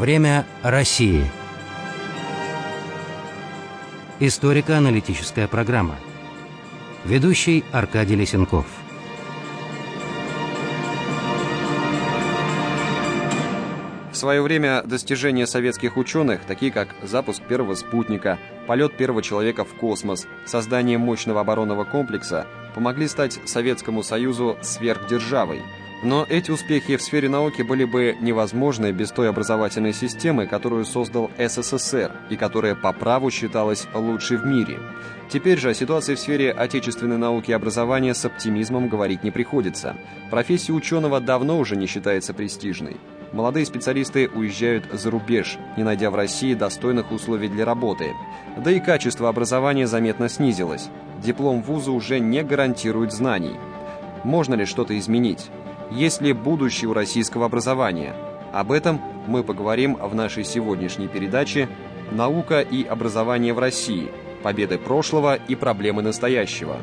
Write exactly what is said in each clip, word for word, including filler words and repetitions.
Время России. Историко-аналитическая программа. Ведущий Аркадий Лесенков. В свое время достижения советских ученых, такие как запуск первого спутника, полет первого человека в космос, создание мощного оборонного комплекса, помогли стать Советскому Союзу сверхдержавой. Но эти успехи в сфере науки были бы невозможны без той образовательной системы, которую создал СССР и которая по праву считалась лучшей в мире. Теперь же о ситуации в сфере отечественной науки и образования с оптимизмом говорить не приходится. Профессия ученого давно уже не считается престижной. Молодые специалисты уезжают за рубеж, не найдя в России достойных условий для работы. Да и качество образования заметно снизилось. Диплом вуза уже не гарантирует знаний. Можно ли что-то изменить? Есть ли будущее у российского образования? Об этом мы поговорим в нашей сегодняшней передаче «Наука и образование в России. Победы прошлого и проблемы настоящего».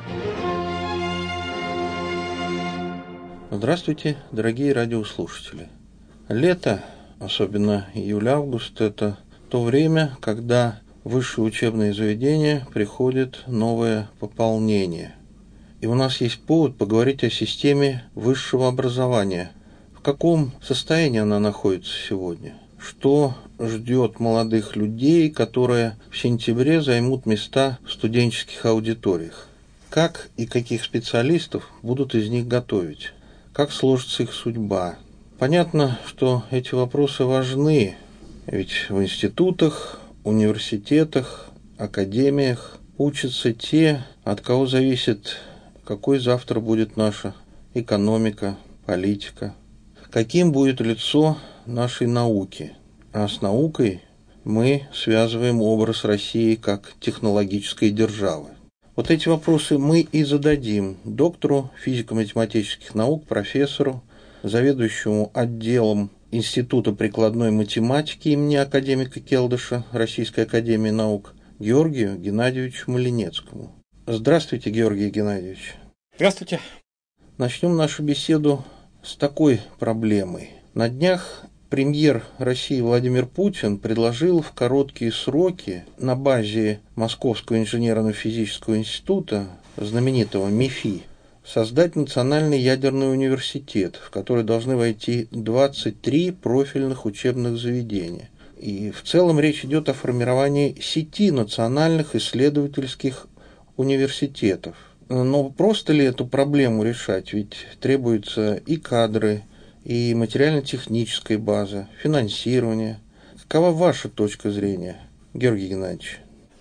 Здравствуйте, дорогие радиослушатели. Лето, особенно июль-август, это то время, когда в высшие учебные заведения приходит новое пополнение. И у нас есть повод поговорить о системе высшего образования. В каком состоянии она находится сегодня? Что ждет молодых людей, которые в сентябре займут места в студенческих аудиториях? Как и каких специалистов будут из них готовить? Как сложится их судьба? Понятно, что эти вопросы важны, ведь в институтах, университетах, академиях учатся те, от кого зависит, какой завтра будет наша экономика, политика, каким будет лицо нашей науки. А с наукой мы связываем образ России как технологической державы. Вот эти вопросы мы и зададим доктору физико-математических наук, профессору, заведующему отделом Института прикладной математики имени академика Келдыша Российской академии наук Георгию Геннадьевичу Малинецкому. Здравствуйте, Георгий Геннадьевич. Здравствуйте. Начнем нашу беседу с такой проблемой. На днях премьер России Владимир Путин предложил в короткие сроки на базе Московского инженерно-физического института, знаменитого МИФИ, создать Национальный ядерный университет, в который должны войти двадцать три профильных учебных заведения. И в целом речь идет о формировании сети национальных исследовательских университетов. Но просто ли эту проблему решать? Ведь требуются и кадры, и материально-техническая база, финансирование. Какова ваша точка зрения, Георгий Геннадьевич?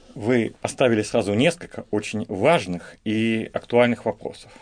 Вы поставили сразу несколько очень важных и актуальных вопросов.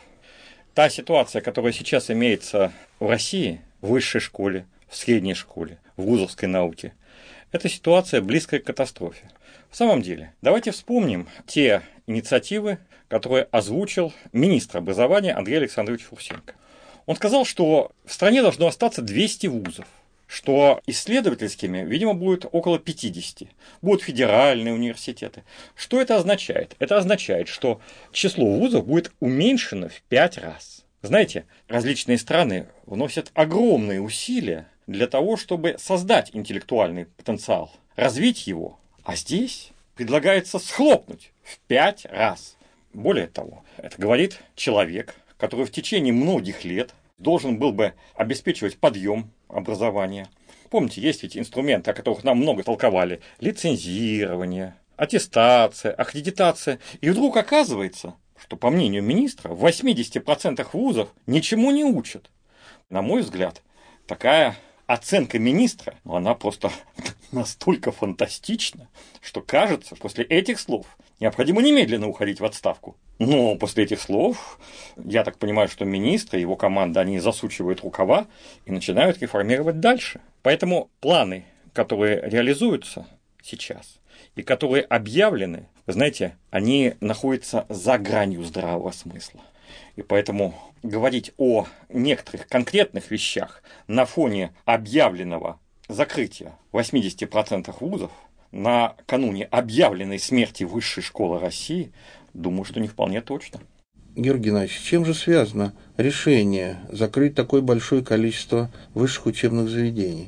Та ситуация, которая сейчас имеется в России, в высшей школе, в средней школе, в вузовской науке, это ситуация близкая к катастрофе. В самом деле, давайте вспомним те инициативы, которые озвучил министр образования Андрей Александрович Фурсенко. Он сказал, что в стране должно остаться двести вузов, что исследовательскими, видимо, будет около пятидесяти, будут федеральные университеты. Что это означает? Это означает, что число вузов будет уменьшено в пять раз. Знаете, различные страны вносят огромные усилия для того, чтобы создать интеллектуальный потенциал, развить его. А здесь предлагается схлопнуть в пять раз. Более того, это говорит человек, который в течение многих лет должен был бы обеспечивать подъем образования. Помните, есть ведь инструменты, о которых нам много толковали. Лицензирование, аттестация, аккредитация. И вдруг оказывается, что, по мнению министра, в восьмидесяти процентах вузов ничему не учат. На мой взгляд, такая оценка министра, ну, она просто настолько фантастична, что кажется, после этих слов необходимо немедленно уходить в отставку. Но после этих слов, я так понимаю, что министр и его команда, они засучивают рукава и начинают реформировать дальше. Поэтому планы, которые реализуются сейчас и которые объявлены, вы знаете, они находятся за гранью здравого смысла. И поэтому говорить о некоторых конкретных вещах на фоне объявленного закрытия восьмидесяти процентов вузов накануне объявленной смерти Высшей школы России, думаю, что не вполне точно. Георгий Геннадьевич, с чем же связано решение закрыть такое большое количество высших учебных заведений?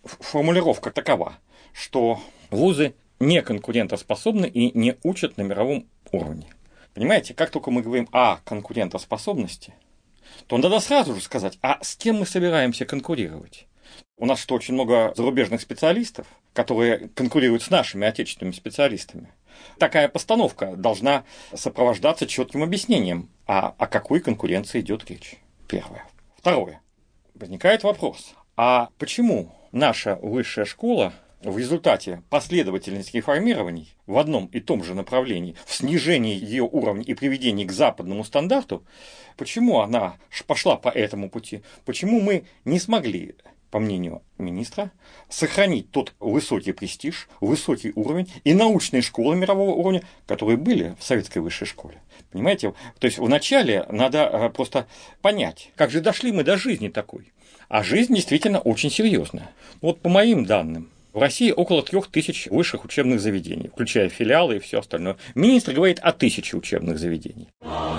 формулировка такова, что вузы не конкурентоспособны и не учат на мировом уровне. Понимаете, как только мы говорим о конкурентоспособности, то надо сразу же сказать, а с кем мы собираемся конкурировать? У нас что, очень много зарубежных специалистов, которые конкурируют с нашими отечественными специалистами. Такая постановка должна сопровождаться четким объяснением, а о какой конкуренции идет речь. Первое. Второе. Возникает вопрос, а почему наша высшая школа в результате последовательных реформирований в одном и том же направлении, в снижении ее уровня и приведении к западному стандарту, почему она пошла по этому пути, почему мы не смогли, по мнению министра, сохранить тот высокий престиж, высокий уровень и научные школы мирового уровня, которые были в советской высшей школе. Понимаете? То есть вначале надо просто понять, как же дошли мы до жизни такой. А жизнь действительно очень серьезная. Вот по моим данным, в России около трех тысяч высших учебных заведений, включая филиалы и все остальное. Министр говорит о тысяче учебных заведений.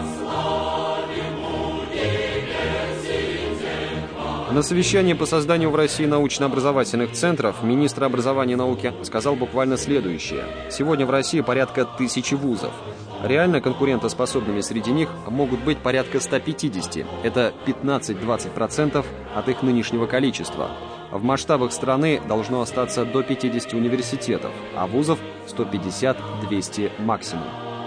На совещании по созданию в России научно-образовательных центров министр образования и науки сказал буквально следующее. Сегодня в России порядка тысячи вузов. Реально конкурентоспособными среди них могут быть порядка ста пятидесяти. Это пятнадцать-двадцать процентов от их нынешнего количества. В масштабах страны должно остаться до пятидесяти университетов, а вузов сто пятьдесят-двести максимум.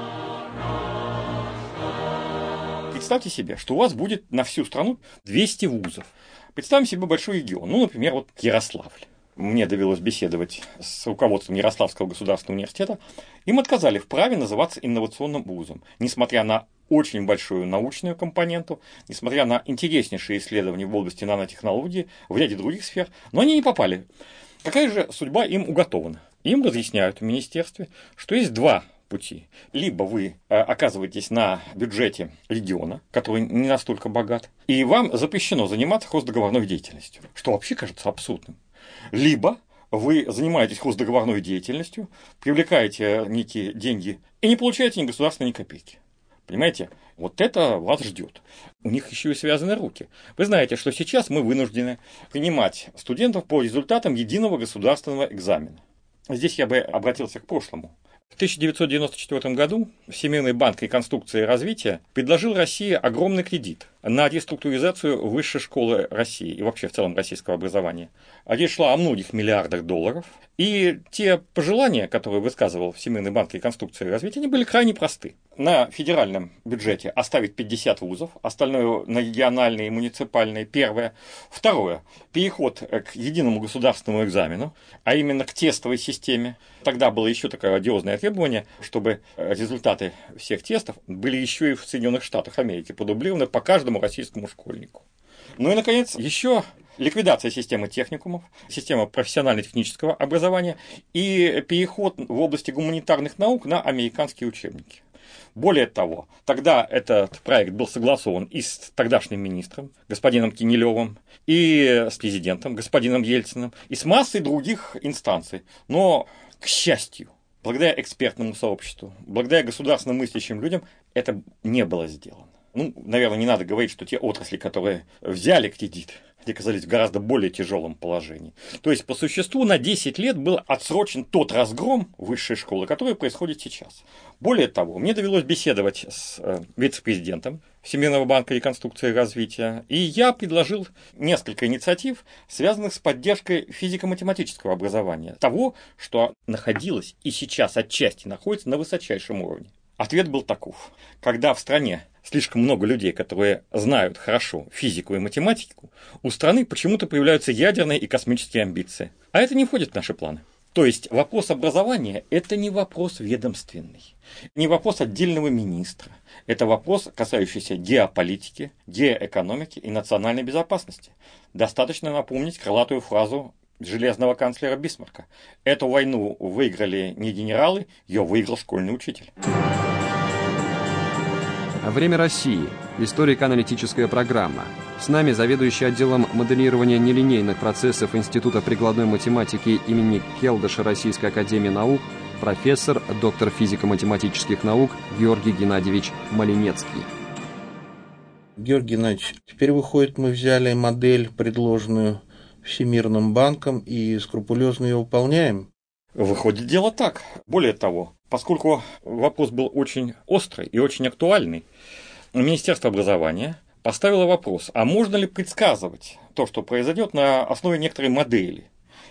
Представьте себе, что у вас будет на всю страну двести вузов. Представим себе большой регион, ну, например, вот Ярославль. Мне довелось беседовать с руководством Ярославского государственного университета. Им отказали в праве называться инновационным вузом, несмотря на очень большую научную компоненту, несмотря на интереснейшие исследования в области нанотехнологий, в ряде других сфер, но они не попали. Какая же судьба им уготована? Им разъясняют в министерстве, что есть два пути. Либо вы оказываетесь на бюджете региона, который не настолько богат, и вам запрещено заниматься хоздоговорной деятельностью, что вообще кажется абсурдным. Либо вы занимаетесь хоздоговорной деятельностью, привлекаете некие деньги и не получаете ни государства, ни копейки. Понимаете? Вот это вас ждет. У них еще и связаны руки. Вы знаете, что сейчас мы вынуждены принимать студентов по результатам единого государственного экзамена. Здесь я бы обратился к прошлому. В тысяча девятьсот девяносто четвёртом году Всемирный банк реконструкции и развития предложил России огромный кредит на реструктуризацию высшей школы России и вообще в целом российского образования. Речь шла о многих миллиардах долларов. И те пожелания, которые высказывал Всемирный банк реконструкции и развития, они были крайне просты. На федеральном бюджете оставить пятьдесят вузов, остальное на региональные и муниципальные, первое. Второе. Переход к единому государственному экзамену, а именно к тестовой системе. Тогда было еще такое одиозное требование, чтобы результаты всех тестов были еще и в Соединенных Штатах Америки продублированы по каждому российскому школьнику. Ну и, наконец, еще ликвидация системы техникумов, система профессионально-технического образования и переход в области гуманитарных наук на американские учебники. Более того, тогда этот проект был согласован и с тогдашним министром, господином Кенилевым, и с президентом, господином Ельциным, и с массой других инстанций. Но, к счастью, благодаря экспертному сообществу, благодаря государственно мыслящим людям, это не было сделано. Ну, наверное, не надо говорить, что те отрасли, которые взяли кредит, оказались в гораздо более тяжелом положении. То есть, по существу, на десять лет был отсрочен тот разгром высшей школы, который происходит сейчас. Более того, мне довелось беседовать с вице-президентом Всемирного банка реконструкции и развития, и я предложил несколько инициатив, связанных с поддержкой физико-математического образования, того, что находилось и сейчас отчасти находится на высочайшем уровне. Ответ был таков. Когда в стране слишком много людей, которые знают хорошо физику и математику, у страны почему-то появляются ядерные и космические амбиции. А это не входит в наши планы. То есть вопрос образования – это не вопрос ведомственный, не вопрос отдельного министра. Это вопрос, касающийся геополитики, геоэкономики и национальной безопасности. Достаточно напомнить крылатую фразу железного канцлера Бисмарка. Эту войну выиграли не генералы, ее выиграл школьный учитель. Время России. Историко-аналитическая программа. С нами заведующий отделом моделирования нелинейных процессов Института прикладной математики имени Келдыша Российской академии наук, профессор, доктор физико-математических наук Георгий Геннадьевич Малинецкий. Георгий Геннадьевич, теперь выходит, мы взяли модель, предложенную Всемирным банком и скрупулезно ее выполняем? Выходит, дело так. Более того, поскольку вопрос был очень острый и очень актуальный, Министерство образования поставило вопрос, а можно ли предсказывать то, что произойдет на основе некоторой модели.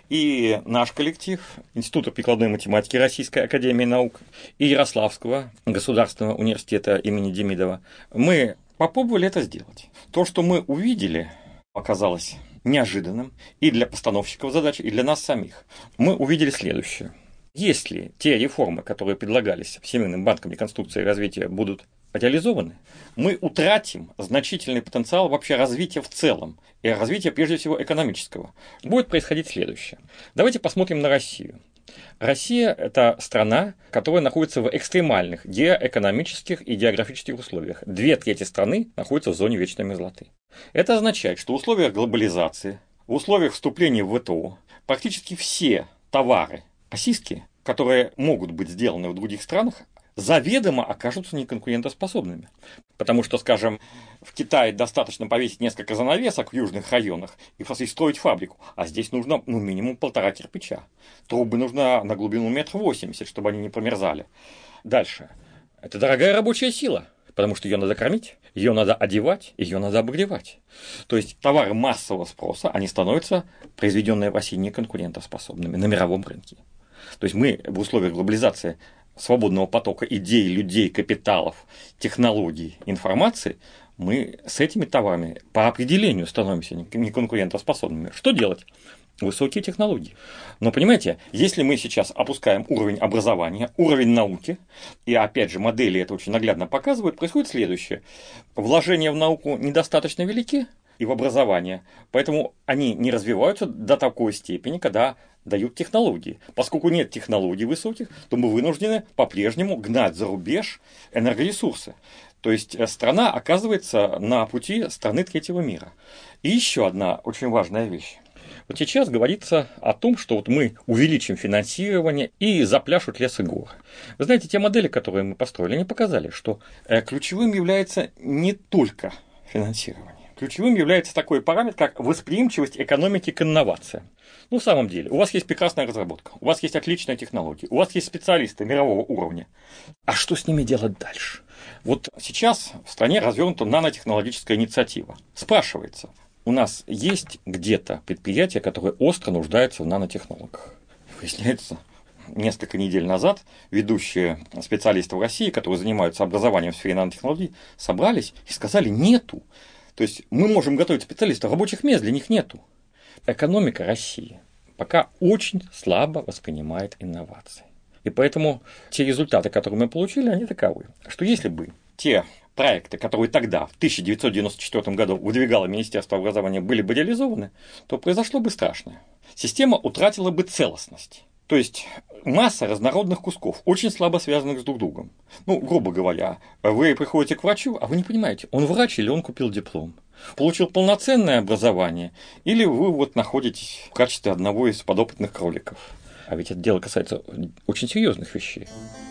И наш коллектив Института прикладной математики Российской академии наук и Ярославского государственного университета имени Демидова, мы попробовали это сделать. То, что мы увидели, оказалось неожиданным и для постановщиков задач, и для нас самих. Мы увидели следующее. Если те реформы, которые предлагались Всемирным банком реконструкции и развития, будут реализованы, мы утратим значительный потенциал вообще развития в целом, и развития прежде всего экономического. Будет происходить следующее. Давайте посмотрим на Россию. Россия – это страна, которая находится в экстремальных геоэкономических и географических условиях. Две трети страны находятся в зоне вечной мерзлоты. Это означает, что в условиях глобализации, в условиях вступления в ВТО, практически все товары российские, которые могут быть сделаны в других странах, заведомо окажутся неконкурентоспособными. Потому что, скажем, в Китае достаточно повесить несколько занавесок в южных районах и просто строить фабрику, а здесь нужно ну, минимум полтора кирпича. Трубы нужно на глубину метр восемьдесят, чтобы они не промерзали. Дальше. Это дорогая рабочая сила, потому что ее надо кормить, ее надо одевать, ее надо обогревать. То есть товары массового спроса, они становятся, произведенные в России, неконкурентоспособными на мировом рынке. То есть мы в условиях глобализации свободного потока идей, людей, капиталов, технологий, информации, мы с этими товарами по определению становимся неконкурентоспособными. Что делать? Высокие технологии. Но понимаете, если мы сейчас опускаем уровень образования, уровень науки, и опять же модели это очень наглядно показывают, происходит следующее. Вложения в науку недостаточно велики и в образование, поэтому они не развиваются до такой степени, когда дают технологии. Поскольку нет технологий высоких, то мы вынуждены по-прежнему гнать за рубеж энергоресурсы. То есть страна оказывается на пути страны третьего мира. И еще одна очень важная вещь. Вот сейчас говорится о том, что вот мы увеличим финансирование и запляшут лес и горы. Вы знаете, те модели, которые мы построили, они показали, что ключевым является не только финансирование. Ключевым является такой параметр, как восприимчивость экономики к инновациям. Ну, в самом деле, у вас есть прекрасная разработка, у вас есть отличная технология, у вас есть специалисты мирового уровня. А что с ними делать дальше? Вот сейчас в стране развернута нанотехнологическая инициатива. Спрашивается, у нас есть где-то предприятия, которые остро нуждаются в нанотехнологах? Выясняется, несколько недель назад ведущие специалисты в России, которые занимаются образованием в сфере нанотехнологий, собрались и сказали «нету». То есть мы можем готовить специалистов, рабочих мест для них нету. Экономика России пока очень слабо воспринимает инновации. И поэтому те результаты, которые мы получили, они таковы, что если бы те проекты, которые тогда, в тысяча девятьсот девяносто четвёртом году, выдвигало Министерство образования, были бы реализованы, то произошло бы страшное. Система утратила бы целостность. То есть масса разнородных кусков, очень слабо связанных с друг другом. Ну, грубо говоря, вы приходите к врачу, а вы не понимаете, он врач или он купил диплом. Получил полноценное образование, или вы вот находитесь в качестве одного из подопытных кроликов. А ведь это дело касается очень серьезных вещей.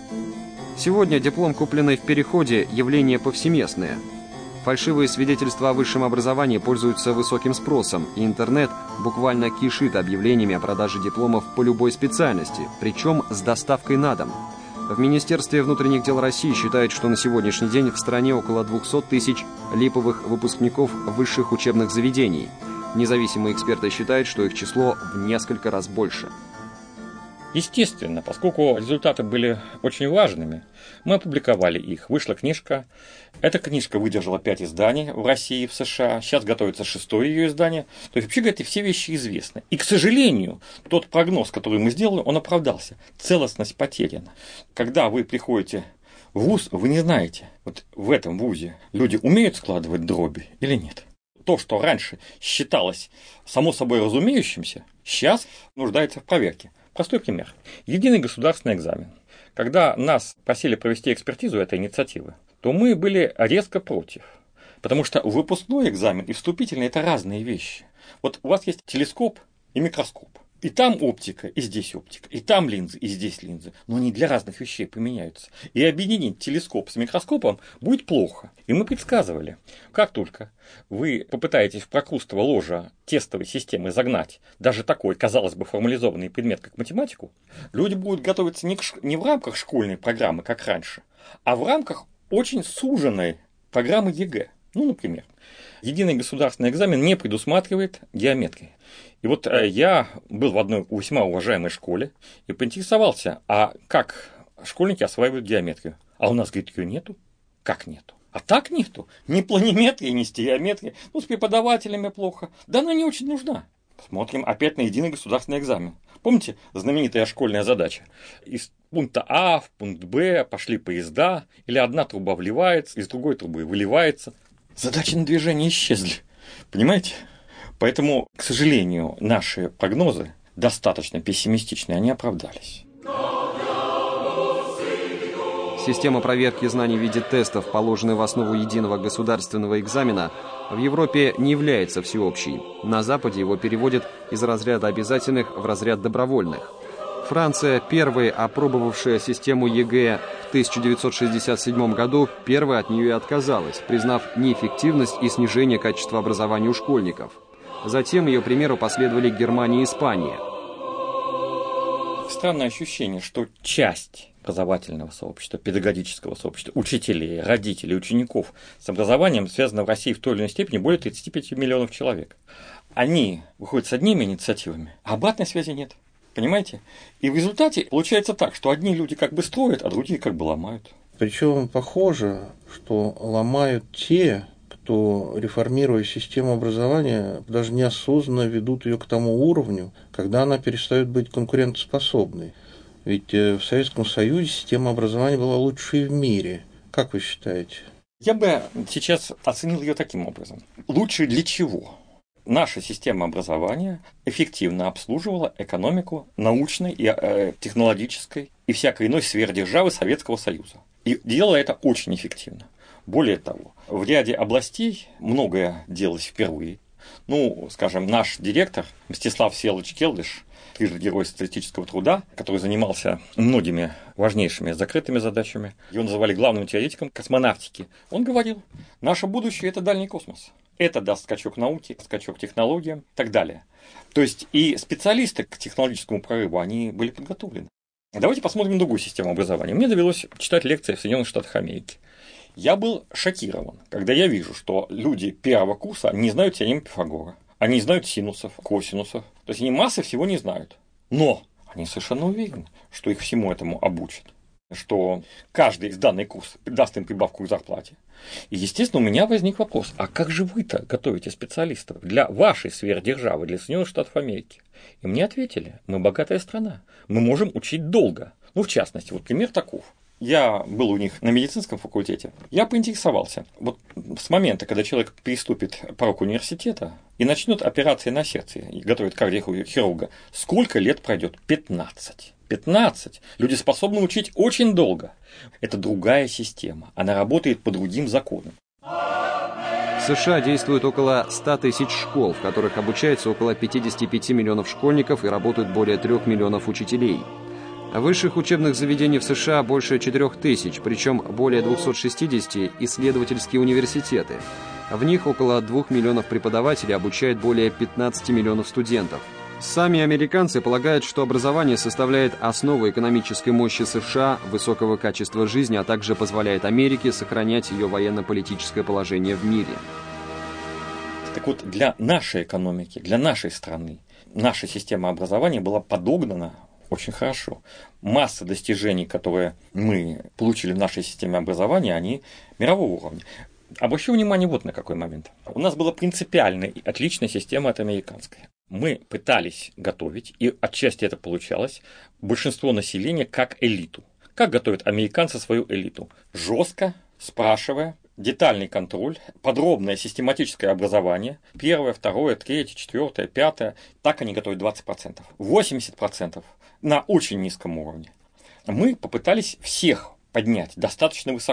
Сегодня диплом, купленный в переходе, явление повсеместное. Фальшивые свидетельства о высшем образовании пользуются высоким спросом, и интернет буквально кишит объявлениями о продаже дипломов по любой специальности, причем с доставкой на дом. В Министерстве внутренних дел России считают, что на сегодняшний день в стране около двухсот тысяч липовых выпускников высших учебных заведений. Независимые эксперты считают, что их число в несколько раз больше. Естественно, поскольку результаты были очень важными, мы опубликовали их. Вышла книжка. Эта книжка выдержала пять изданий в России и в США. Сейчас готовится шестое ее издание. То есть, вообще говоря, эти все вещи известны. И, к сожалению, тот прогноз, который мы сделали, он оправдался. Целостность потеряна. Когда вы приходите в вуз, вы не знаете, вот в этом вузе люди умеют складывать дроби или нет. То, что раньше считалось само собой разумеющимся, сейчас нуждается в проверке. Простой пример. Единый государственный экзамен. Когда нас просили провести экспертизу этой инициативы, то мы были резко против. Потому что выпускной экзамен и вступительный – это разные вещи. Вот у вас есть телескоп и микроскоп. И там оптика, и здесь оптика, и там линзы, и здесь линзы. Но они для разных вещей применяются. И объединить телескоп с микроскопом будет плохо. И мы предсказывали, как только вы попытаетесь в прокрустово ложа тестовой системы загнать даже такой, казалось бы, формализованный предмет, как математику, люди будут готовиться не, к, не в рамках школьной программы, как раньше, а в рамках очень суженной программы ЕГЭ. Ну, например, единый государственный экзамен не предусматривает геометрии. И вот э, я был в одной весьма уважаемой школе и поинтересовался, а как школьники осваивают геометрию? А у нас, говорит, ее нету. Как нету? А так нету. Ни планиметрии, ни стереометрии. Ну, с преподавателями плохо. Да она не очень нужна. Смотрим опять на единый государственный экзамен. Помните знаменитая школьная задача? Из пункта А в пункт Б пошли поезда, или одна труба вливается, из другой трубы выливается. Задачи на движение исчезли. Понимаете? Поэтому, к сожалению, наши прогнозы достаточно пессимистичные, они оправдались. Система проверки знаний в виде тестов, положенной в основу единого государственного экзамена, в Европе не является всеобщей. На Западе его переводят из разряда обязательных в разряд добровольных. Франция, первая опробовавшая систему ЕГЭ в тысяча девятьсот шестьдесят седьмом году, первая от нее и отказалась, признав неэффективность и снижение качества образования у школьников. Затем ее примеру последовали Германия и Испания. Странное ощущение, что часть образовательного сообщества, педагогического сообщества, учителей, родителей, учеников с образованием связана в России в той или иной степени более тридцати пяти миллионов человек. Они выходят с одними инициативами, а обратной связи нет. Понимаете? И в результате получается так, что одни люди как бы строят, а другие как бы ломают. Причем похоже, что ломают те, кто, реформируя систему образования, даже неосознанно ведут ее к тому уровню, когда она перестает быть конкурентоспособной. Ведь в Советском Союзе система образования была лучшей в мире. Как вы считаете? Я бы сейчас оценил ее таким образом. Лучше для чего? Наша система образования эффективно обслуживала экономику научной и э, технологической и всякой иной сферы державы Советского Союза. И делала это очень эффективно. Более того, в ряде областей многое делалось впервые. Ну, скажем, наш директор Мстислав Всеволодович Келдыш, трижды Герой социалистического труда, который занимался многими важнейшими закрытыми задачами, его называли главным теоретиком космонавтики, он говорил, наше будущее – это дальний космос. Это даст скачок науке, скачок технологиям и так далее. То есть и специалисты к технологическому прорыву, они были подготовлены. Давайте посмотрим другую систему образования. Мне довелось читать лекции в Соединенных Штатах Америки. Я был шокирован, когда я вижу, что люди первого курса не знают теоремы Пифагора, они не знают синусов, косинусов, то есть они массы всего не знают. Но они совершенно уверены, что их всему этому обучат, что каждый сданный курс даст им прибавку к зарплате. И, естественно, у меня возник вопрос, а как же вы-то готовите специалистов для вашей сферы державы, для Соединенных Штатов Америки? И мне ответили, мы богатая страна, мы можем учить долго. Ну, в частности, вот пример таков. Я был у них на медицинском факультете. Я поинтересовался, вот с момента, когда человек переступит порог университета и начнет операции на сердце, и готовит кардиохирурга, сколько лет пройдет? пятнадцать. пятнадцать. Люди способны учить очень долго. Это другая система. Она работает по другим законам. В США действует около ста тысяч школ, в которых обучается около пятидесяти пяти миллионов школьников и работают более трёх миллионов учителей. Высших учебных заведений в США больше четырёх тысяч, причем более двухсот шестидесяти исследовательские университеты. В них около двух миллионов преподавателей обучает более пятнадцати миллионов студентов. Сами американцы полагают, что образование составляет основу экономической мощи США, высокого качества жизни, а также позволяет Америке сохранять ее военно-политическое положение в мире. Так вот, для нашей экономики, для нашей страны, наша система образования была подогнана очень хорошо. Масса достижений, которые мы получили в нашей системе образования, они мирового уровня. Обращу внимание вот на какой момент. У нас была принципиальная и отличная система от американской. Мы пытались готовить, и отчасти это получалось, большинство населения как элиту. Как готовят американцы свою элиту? Жестко, спрашивая, детальный контроль, подробное систематическое образование, первое, второе, третье, четвертое, пятое. Так они готовят двадцать процентов. восемьдесят процентов на очень низком уровне. Мы попытались всех поднять достаточно высоко.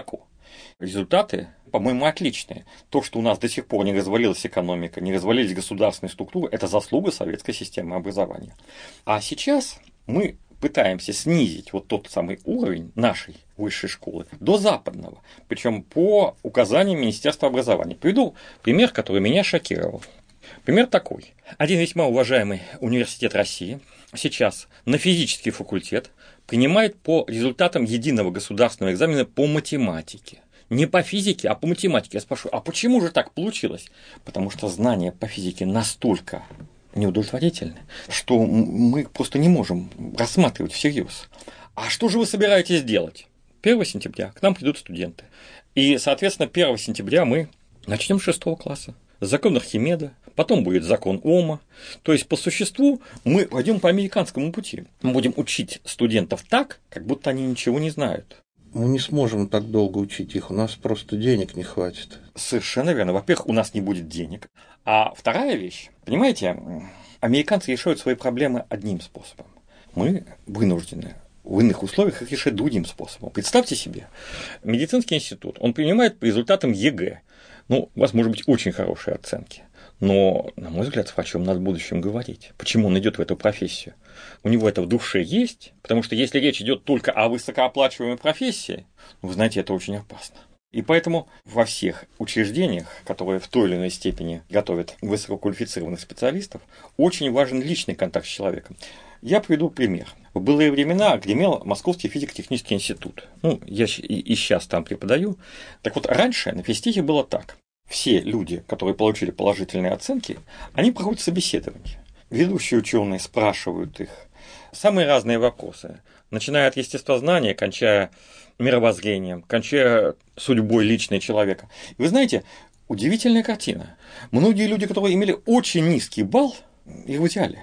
Результаты, по-моему, отличные. То, что у нас до сих пор не развалилась экономика, не развалились государственные структуры, это заслуга советской системы образования. А сейчас мы пытаемся снизить вот тот самый уровень нашей высшей школы до западного, причем по указаниям Министерства образования. Приведу пример, который меня шокировал. Пример такой. Один весьма уважаемый университет России сейчас на физический факультет принимает по результатам единого государственного экзамена по математике. Не по физике, а по математике. Я спрашиваю, а почему же так получилось? Потому что знания по физике настолько неудовлетворительны, что мы просто не можем рассматривать всерьез. А что же вы собираетесь делать? первого сентября к нам придут студенты. И, соответственно, первого сентября мы начнем с шестого класса. Закон Архимеда, потом будет закон Ома. То есть, по существу, мы пойдем по американскому пути. Мы будем учить студентов так, как будто они ничего не знают. Мы не сможем так долго учить их, у нас просто денег не хватит. Совершенно верно. Во-первых, у нас не будет денег. А вторая вещь, понимаете, американцы решают свои проблемы одним способом. Мы вынуждены в иных условиях их решать другим способом. Представьте себе, медицинский институт, он принимает по результатам ЕГЭ. Ну, у вас может быть очень хорошие оценки. Но, на мой взгляд, с врачом надо в будущем говорить. Почему он идет в эту профессию? У него это в душе есть, потому что если речь идет только о высокооплачиваемой профессии, вы знаете, это очень опасно. И поэтому во всех учреждениях, которые в той или иной степени готовят высококвалифицированных специалистов, очень важен личный контакт с человеком. Я приведу пример. В былые времена гремел Московский физико-технический институт. Ну, я и сейчас там преподаю. Так вот, раньше на физтехе было так. Все люди, которые получили положительные оценки, они проходят собеседование. Ведущие ученые спрашивают их самые разные вопросы, начиная от естествознания, кончая мировоззрением, кончая судьбой личной человека. И вы знаете, удивительная картина. Многие люди, которые имели очень низкий балл, их взяли,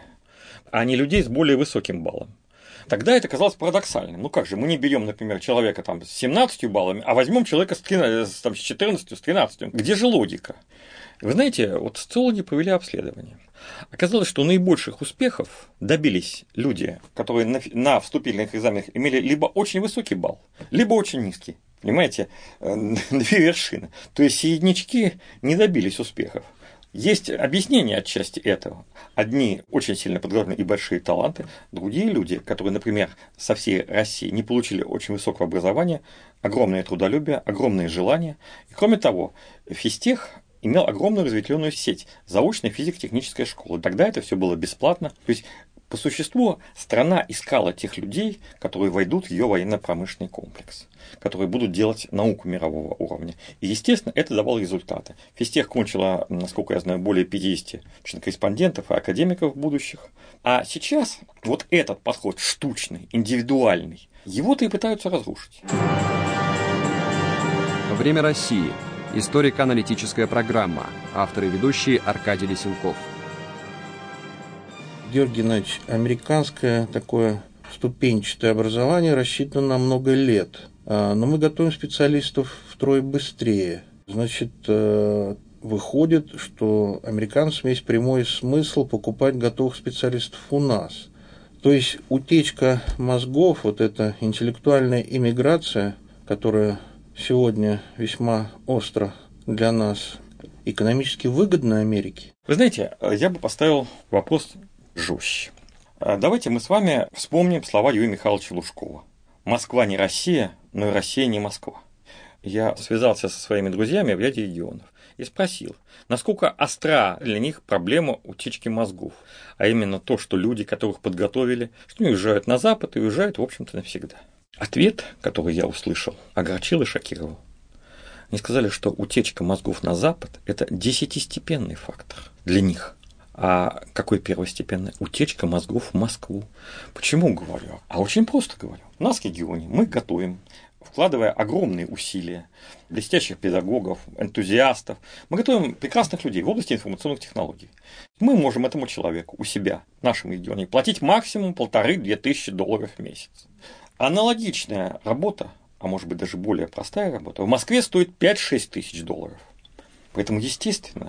а не людей с более высоким баллом. Тогда это казалось парадоксальным. Ну как же, мы не берем, например, человека там, с семнадцатью баллами, а возьмем человека с, тринадцатью, там, с четырнадцатью, с тринадцатью. Где же логика? Вы знаете, вот социологи провели обследование. Оказалось, что наибольших успехов добились люди, которые на, на вступительных экзаменах имели либо очень высокий балл, либо очень низкий. Понимаете, две вершины. То есть середнячки не добились успехов. Есть объяснение отчасти этого. Одни очень сильно подготовлены и большие таланты, другие люди, которые, например, со всей России не получили очень высокого образования, огромное трудолюбие, огромные желания. И кроме того, физтех имел огромную разветвленную сеть заочной физико-технической школы. Тогда это все было бесплатно. То есть, по существу, страна искала тех людей, которые войдут в ее военно-промышленный комплекс, которые будут делать науку мирового уровня. И, естественно, это давало результаты. Физтех кончила, насколько я знаю, более пятьдесят корреспондентов и академиков будущих. А сейчас вот этот подход штучный, индивидуальный, его-то и пытаются разрушить. Время России. Историко-аналитическая программа. Автор и ведущий Аркадий Лисенков. Георгий Геннадьевич, американское такое ступенчатое образование рассчитано на много лет, но мы готовим специалистов втрое быстрее. Значит, выходит, что американцам есть прямой смысл покупать готовых специалистов у нас. То есть утечка мозгов, вот эта интеллектуальная иммиграция, которая сегодня весьма остро для нас экономически выгодна Америке. Вы знаете, я бы поставил вопрос жестче. Давайте мы с вами вспомним слова Юрия Михайловича Лужкова. «Москва не Россия, но и Россия не Москва». Я связался со своими друзьями в ряде регионов и спросил, насколько остра для них проблема утечки мозгов, а именно то, что люди, которых подготовили, что они уезжают на Запад и уезжают, в общем-то, навсегда. Ответ, который я услышал, огорчил и шокировал. Они сказали, что утечка мозгов на Запад – это десятистепенный фактор для них. А какой первостепенный? Утечка мозгов в Москву. Почему говорю? А очень просто говорю. У нас в регионе мы готовим, вкладывая огромные усилия, блестящих педагогов, энтузиастов. Мы готовим прекрасных людей в области информационных технологий. Мы можем этому человеку у себя, в нашем регионе, платить максимум полторы-две тысячи долларов в месяц. Аналогичная работа, а может быть даже более простая работа, в Москве стоит пять-шесть тысяч долларов. Поэтому, естественно,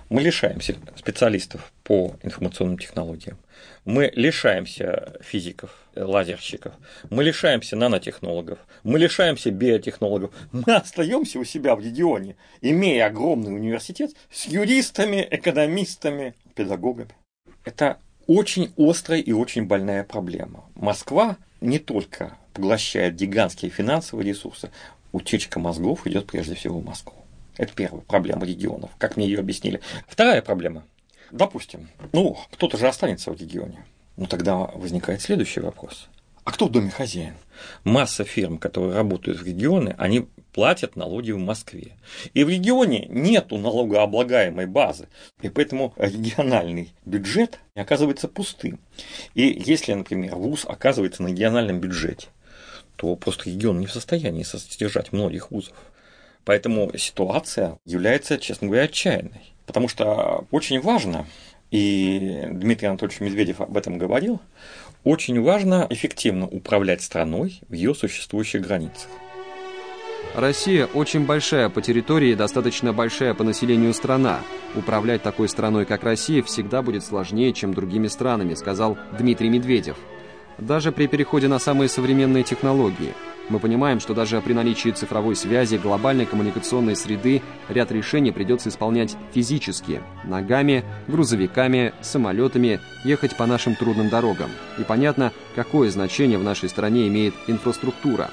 Мы лишаемся специалистов по информационным технологиям, мы лишаемся физиков, лазерщиков, мы лишаемся нанотехнологов, мы лишаемся биотехнологов. Мы остаемся у себя в регионе, имея огромный университет с юристами, экономистами, педагогами. Это очень острая и очень больная проблема. Москва не только поглощает гигантские финансовые ресурсы, утечка мозгов идет прежде всего в Москву. Это первая проблема регионов, как мне ее объяснили. Вторая проблема. Допустим, ну, кто-то же останется в регионе. Ну, тогда возникает следующий вопрос. А кто в доме хозяин? Масса фирм, которые работают в регионе, они платят налоги в Москве. И в регионе нету налогооблагаемой базы. И поэтому региональный бюджет оказывается пустым. И если, например, вуз оказывается на региональном бюджете, то просто регион не в состоянии содержать многих вузов. Поэтому ситуация является, честно говоря, отчаянной. Потому что очень важно, и Дмитрий Анатольевич Медведев об этом говорил, очень важно эффективно управлять страной в ее существующих границах. Россия очень большая по территории и достаточно большая по населению страна. Управлять такой страной, как Россия, всегда будет сложнее, чем другими странами, сказал Дмитрий Медведев. Даже при переходе на самые современные технологии. Мы понимаем, что даже при наличии цифровой связи, глобальной коммуникационной среды ряд решений придется исполнять физически, ногами, грузовиками, самолетами, ехать по нашим трудным дорогам. И понятно, какое значение в нашей стране имеет инфраструктура.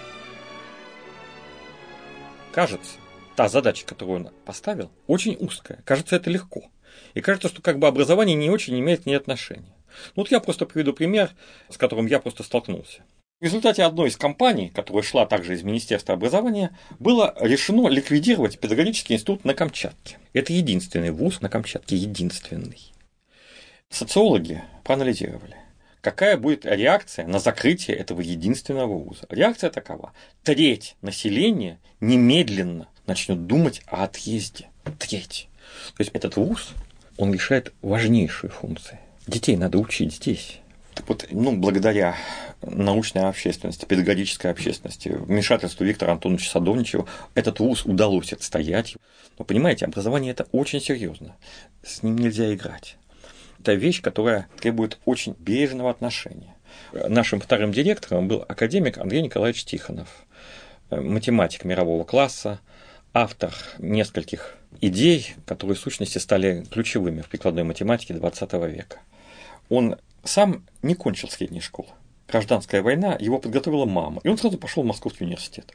Кажется, та задача, которую он поставил, очень узкая. Кажется, это легко. И кажется, что как бы образование не очень имеет к ней отношения. Ну, вот я просто приведу пример, с которым я просто столкнулся. В результате одной из компаний, которая шла также из Министерства образования, было решено ликвидировать педагогический институт на Камчатке. Это единственный вуз на Камчатке, единственный. Социологи проанализировали, какая будет реакция на закрытие этого единственного вуза. Реакция такова. Треть населения немедленно начнет думать о отъезде. Треть. То есть этот вуз, он решает важнейшие функции. Детей надо учить здесь. Так вот, ну, благодаря научной общественности, педагогической общественности, вмешательству Виктора Антоновича Садовничева, этот вуз удалось отстоять. Но понимаете, образование – это очень серьезно. С ним нельзя играть. Это вещь, которая требует очень бережного отношения. Нашим вторым директором был академик Андрей Николаевич Тихонов, математик мирового класса, автор нескольких идей, которые в сущности стали ключевыми в прикладной математике двадцатого века. Он сам не кончил средней школы. Гражданская война его подготовила мама, и он сразу пошел в Московский университет.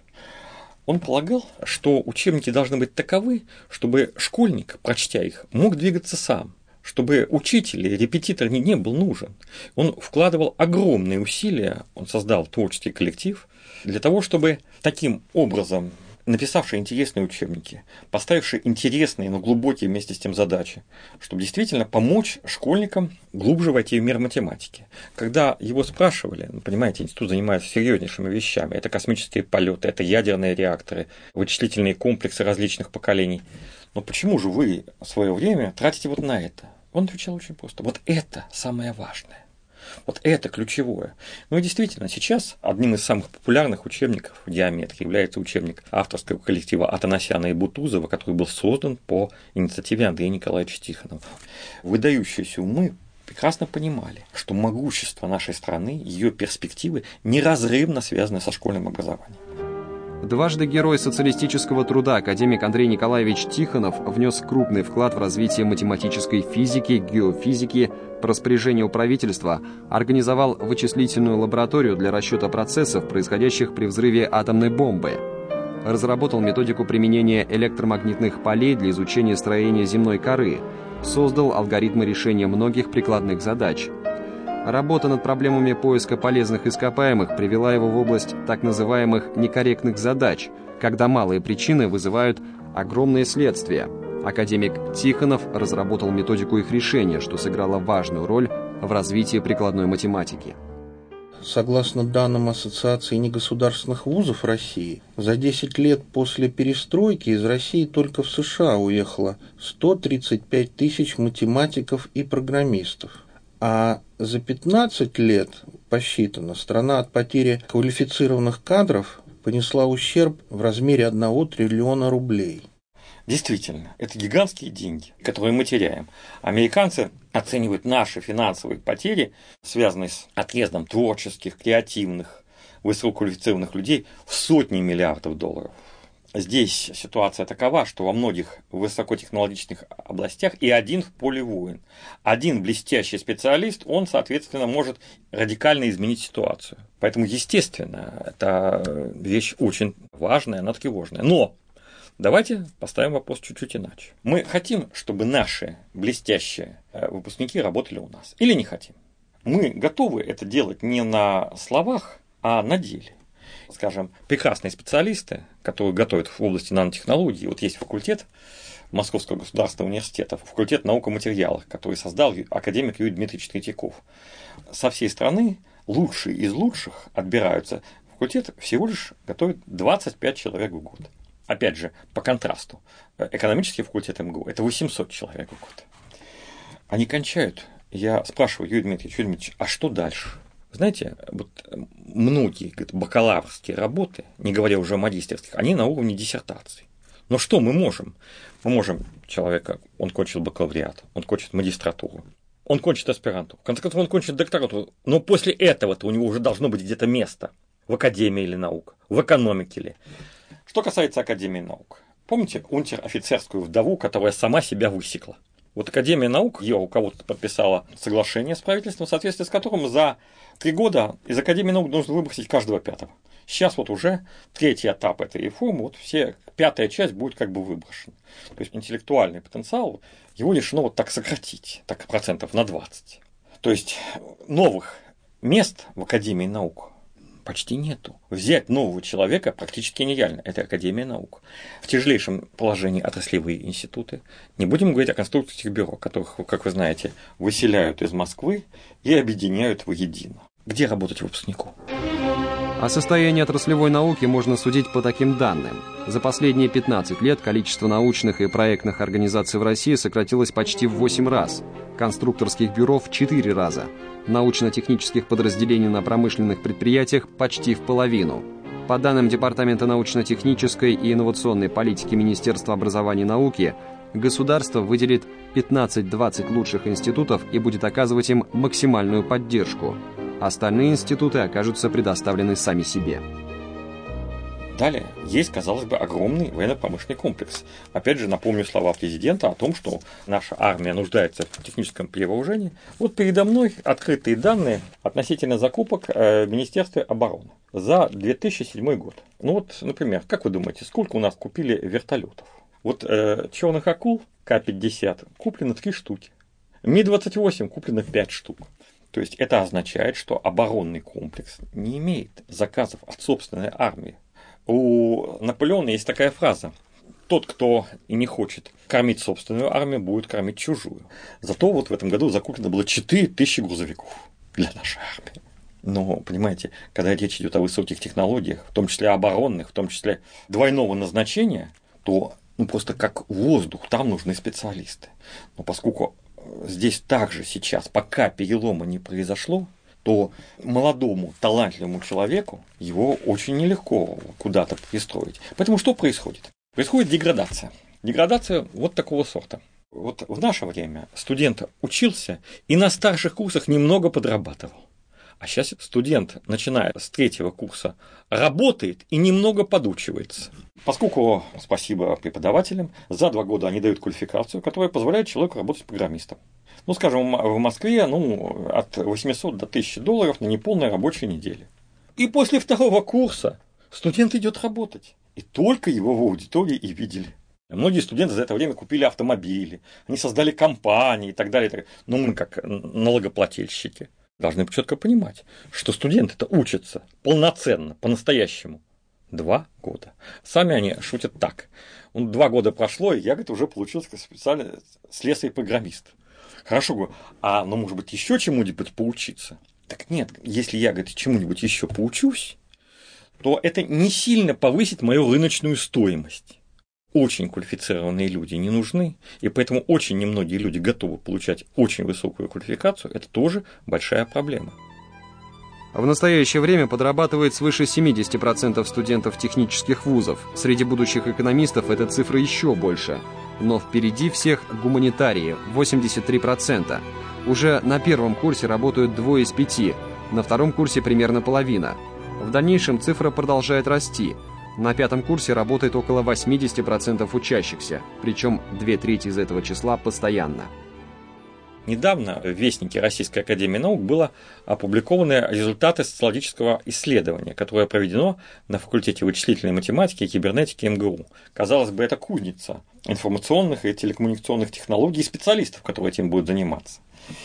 Он полагал, что учебники должны быть таковы, чтобы школьник, прочтя их, мог двигаться сам, чтобы учитель или репетитор не, не был нужен. Он вкладывал огромные усилия, он создал творческий коллектив для того, чтобы таким образом, написавший интересные учебники, поставивший интересные, но глубокие вместе с тем задачи, чтобы действительно помочь школьникам глубже войти в мир математики. Когда его спрашивали, ну, понимаете, институт занимается серьезнейшими вещами, это космические полеты, это ядерные реакторы, вычислительные комплексы различных поколений, но почему же вы свое время тратите вот на это? Он отвечал очень просто. Вот это самое важное. Вот это ключевое. Ну и действительно, сейчас одним из самых популярных учебников геометрии является учебник авторского коллектива Атанасяна и Бутузова, который был создан по инициативе Андрея Николаевича Тихонова. Выдающиеся умы прекрасно понимали, что могущество нашей страны, ее перспективы неразрывно связаны со школьным образованием. Дважды герой социалистического труда академик Андрей Николаевич Тихонов внес крупный вклад в развитие математической физики, геофизики, по распоряжению правительства организовал вычислительную лабораторию для расчета процессов, происходящих при взрыве атомной бомбы. Разработал методику применения электромагнитных полей для изучения строения земной коры. Создал алгоритмы решения многих прикладных задач. Работа над проблемами поиска полезных ископаемых привела его в область так называемых некорректных задач, когда малые причины вызывают огромные следствия. Академик Тихонов разработал методику их решения, что сыграло важную роль в развитии прикладной математики. Согласно данным Ассоциации негосударственных вузов России, за десять лет после перестройки из России только в США уехало сто тридцать пять тысяч математиков и программистов. А за пятнадцать лет, посчитано, страна от потери квалифицированных кадров понесла ущерб в размере одного триллиона рублей. Действительно, это гигантские деньги, которые мы теряем. Американцы оценивают наши финансовые потери, связанные с отъездом творческих, креативных, высококвалифицированных людей, в сотни миллиардов долларов. Здесь ситуация такова, что во многих высокотехнологичных областях и один в поле воин. Один блестящий специалист, он, соответственно, может радикально изменить ситуацию. Поэтому, естественно, это вещь очень важная, она тревожная. Но давайте поставим вопрос чуть-чуть иначе. Мы хотим, чтобы наши блестящие выпускники работали у нас, или не хотим? Мы готовы это делать не на словах, а на деле. Скажем, прекрасные специалисты, которые готовят в области нанотехнологий. Вот есть факультет Московского государственного университета, факультет наук и материалов, который создал академик Юрий Дмитриевич Третьяков. Со всей страны лучшие из лучших отбираются. Факультет всего лишь готовит двадцать пять человек в год. Опять же, по контрасту, экономический факультет эм гэ у – это восемьсот человек в год. Они кончают. Я спрашиваю Юрия Дмитриевича, Юрий Дмитриевич, а что дальше? Знаете, вот многие говорят, бакалаврские работы, не говоря уже о магистерских, они на уровне диссертаций. Но что мы можем? Мы можем человека, он кончил бакалавриат, он кончит магистратуру, он кончит аспирантуру, в конце концов он кончит докторатуру, но после этого-то у него уже должно быть где-то место в академии или наук, в экономике ли. Что касается Академии наук, помните унтер-офицерскую вдову, которая сама себя высекла? Вот Академия наук, ее руководство подписало соглашение с правительством, в соответствии с которым за три года из Академии наук нужно выбросить каждого пятого. Сейчас вот уже третий этап этой реформы, вот все, пятая часть будет как бы выброшена. То есть интеллектуальный потенциал, его решено вот так сократить, так процентов на двадцать. То есть новых мест в Академии наук почти нету. Взять нового человека практически нереально. Это Академия наук. В тяжелейшем положении отраслевые институты. Не будем говорить о конструкторских бюро, которых, как вы знаете, выселяют из Москвы и объединяют воедино. Где работать выпускнику? О состоянии отраслевой науки можно судить по таким данным. За последние пятнадцать лет количество научных и проектных организаций в России сократилось почти в восемь раз, конструкторских бюро в четыре раза, научно-технических подразделений на промышленных предприятиях почти в половину. По данным Департамента научно-технической и инновационной политики Министерства образования и науки, государство выделит пятнадцать-двадцать лучших институтов и будет оказывать им максимальную поддержку. Остальные институты окажутся предоставлены сами себе. Далее есть, казалось бы, огромный военно-промышленный комплекс. Опять же, напомню слова президента о том, что наша армия нуждается в техническом перевооружении. Вот передо мной открытые данные относительно закупок в Министерстве обороны за две тысячи седьмой год. Ну вот, например, как вы думаете, сколько у нас купили вертолетов? Вот э, черных акул Ка пятьдесят куплено три штуки, Ми двадцать восемь куплено пять штук. То есть это означает, что оборонный комплекс не имеет заказов от собственной армии. У Наполеона есть такая фраза: тот, кто и не хочет кормить собственную армию, будет кормить чужую. Зато вот в этом году закуплено было четыре тысячи грузовиков для нашей армии. Но, понимаете, когда речь идет о высоких технологиях, в том числе оборонных, в том числе двойного назначения, то ну, просто как воздух, там нужны специалисты. Но поскольку здесь также сейчас, пока перелома не произошло, то молодому, талантливому человеку его очень нелегко куда-то пристроить. Поэтому что происходит? Происходит деградация. Деградация вот такого сорта. Вот в наше время студент учился и на старших курсах немного подрабатывал. А сейчас студент, начиная с третьего курса, работает и немного подучивается. Поскольку, спасибо преподавателям, за два года они дают квалификацию, которая позволяет человеку работать программистом. Ну, скажем, в Москве ну, от восьмисот до тысячи долларов на неполной рабочей неделе. И после второго курса студент идет работать. И только его в аудитории и видели. Многие студенты за это время купили автомобили, они создали компании и так далее. И так далее. Но мы, как налогоплательщики, должны четко понимать, что студенты-то учатся полноценно, по-настоящему. Два года. Сами они шутят так. Два года прошло, и я, говорит, уже получился специально слесарь-программист. Хорошо, говорю, а ну, может быть, еще чему-нибудь поучиться? Так нет, если я, говорит, чему-нибудь еще поучусь, то это не сильно повысит мою рыночную стоимость. Очень квалифицированные люди не нужны, и поэтому очень немногие люди готовы получать очень высокую квалификацию. Это тоже большая проблема. В настоящее время подрабатывает свыше семьдесят процентов студентов технических вузов. Среди будущих экономистов эта цифра еще больше. Но впереди всех гуманитарии – восемьдесят три процента. Уже на первом курсе работают двое из пяти, на втором курсе примерно половина. В дальнейшем цифра продолжает расти. На пятом курсе работает около восемьдесят процентов учащихся, причем две трети из этого числа постоянно. Недавно в Вестнике Российской академии наук было опубликованы результаты социологического исследования, которое проведено на факультете вычислительной математики и кибернетики эм гэ у. Казалось бы, это кузница информационных и телекоммуникационных технологий и специалистов, которые этим будут заниматься.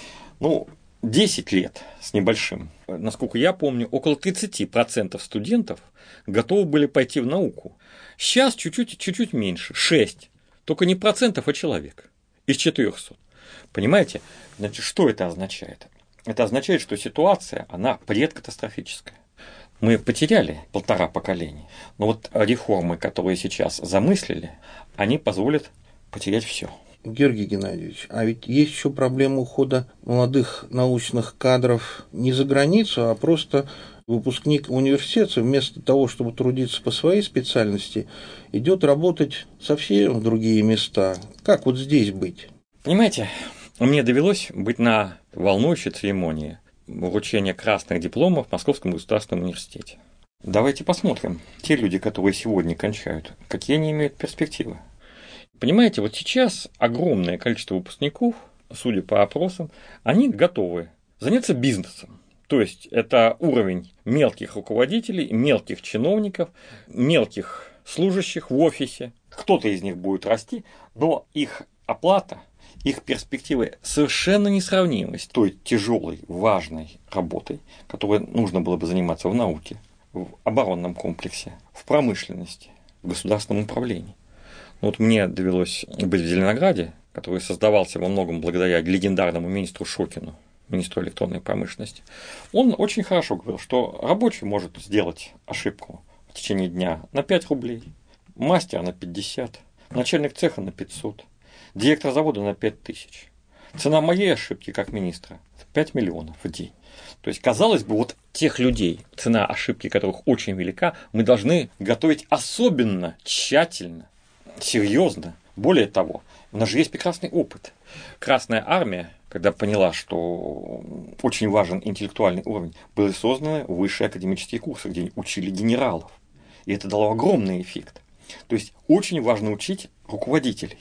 Ну, десять лет с небольшим. Насколько я помню, около тридцать процентов студентов готовы были пойти в науку. Сейчас чуть-чуть, чуть-чуть меньше, шесть. Только не процентов, а человек. Из четырехсот. Понимаете, значит, что это означает? Это означает, что ситуация, она предкатастрофическая. Мы потеряли полтора поколения, но вот реформы, которые сейчас замыслили, они позволят потерять все. Георгий Геннадьевич, а ведь есть еще проблема ухода молодых научных кадров не за границу, а просто выпускник университета вместо того, чтобы трудиться по своей специальности, идет работать совсем в другие места. Как вот здесь быть? Понимаете, мне довелось быть на волнующей церемонии вручения красных дипломов в Московском государственном университете. Давайте посмотрим, те люди, которые сегодня кончают, какие они имеют перспективы. Понимаете, вот сейчас огромное количество выпускников, судя по опросам, они готовы заняться бизнесом. То есть это уровень мелких руководителей, мелких чиновников, мелких служащих в офисе. Кто-то из них будет расти, но их оплата, их перспективы совершенно несравнимы с той тяжелой, важной работой, которой нужно было бы заниматься в науке, в оборонном комплексе, в промышленности, в государственном управлении. Вот мне довелось быть в Зеленограде, который создавался во многом благодаря легендарному министру Шокину, министру электронной промышленности. Он очень хорошо говорил, что рабочий может сделать ошибку в течение дня на пять рублей, мастер на пятьдесят, начальник цеха на пятьсот, директор завода на пять тысяч. Цена моей ошибки как министра – пять миллионов в день. То есть, казалось бы, вот тех людей, цена ошибки которых очень велика, мы должны готовить особенно тщательно, серьезно. Более того, у нас же есть прекрасный опыт. Красная армия, когда поняла, что очень важен интеллектуальный уровень, были созданы высшие академические курсы, где учили генералов. И это дало огромный эффект. То есть очень важно учить руководителей.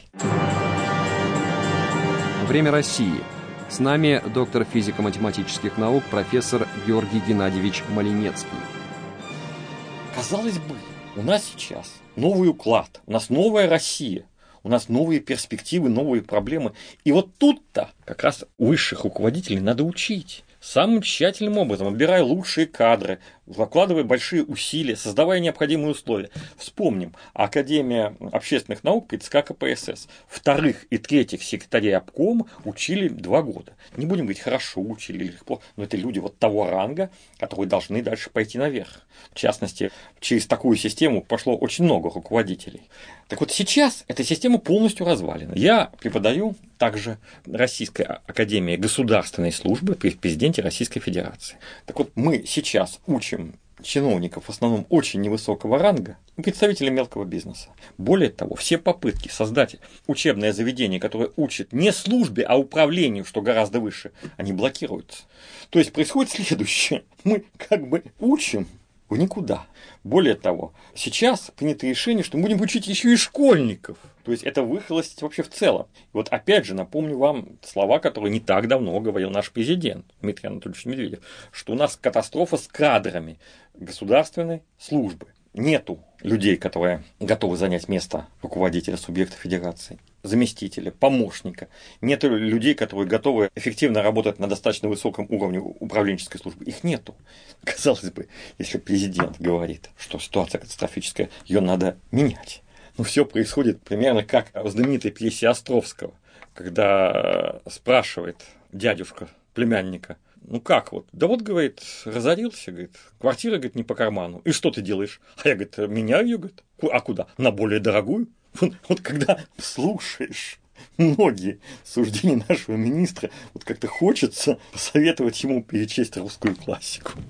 Время России. С нами доктор физико-математических наук профессор Георгий Геннадьевич Малинецкий. Казалось бы, у нас сейчас новый уклад, у нас новая Россия, у нас новые перспективы, новые проблемы. И вот тут-то как раз высших руководителей надо учить. Самым тщательным образом, отбирая лучшие кадры, вкладывая большие усилия, создавая необходимые условия. Вспомним, Академия общественных наук при ЦК ка пэ эс эс. Вторых и третьих секретарей обкома учили два года. Не будем говорить, хорошо учили или плохо, но это люди вот того ранга, которые должны дальше пойти наверх. В частности, через такую систему пошло очень много руководителей. Так вот сейчас эта система полностью развалена. Я преподаю также Российской академии государственной службы при президенте Российской Федерации. Так вот, мы сейчас учим чиновников в основном очень невысокого ранга и представителей мелкого бизнеса. Более того, все попытки создать учебное заведение, которое учит не службе, а управлению, что гораздо выше, они блокируются. То есть происходит следующее. Мы как бы учим в никуда. Более того, сейчас принято решение, что мы будем учить еще и школьников. То есть это выхолостить вообще в целом. И вот опять же напомню вам слова, которые не так давно говорил наш президент Дмитрий Анатольевич Медведев, что у нас катастрофа с кадрами государственной службы. Нету людей, которые готовы занять место руководителя субъекта федерации, заместителя, помощника. Нету людей, которые готовы эффективно работать на достаточно высоком уровне управленческой службы. Их нету. Казалось бы, если президент говорит, что ситуация катастрофическая, ее надо менять. Но все происходит примерно как в знаменитой пьесе Островского, когда спрашивает дядюшка племянника: ну как вот? Да вот, говорит, разорился, говорит, квартира, говорит, не по карману. И что ты делаешь? А я, говорит, меняю ее, говорит. А куда? На более дорогую? Вот, вот когда слушаешь многие суждения нашего министра, вот как-то хочется посоветовать ему перечесть русскую классику.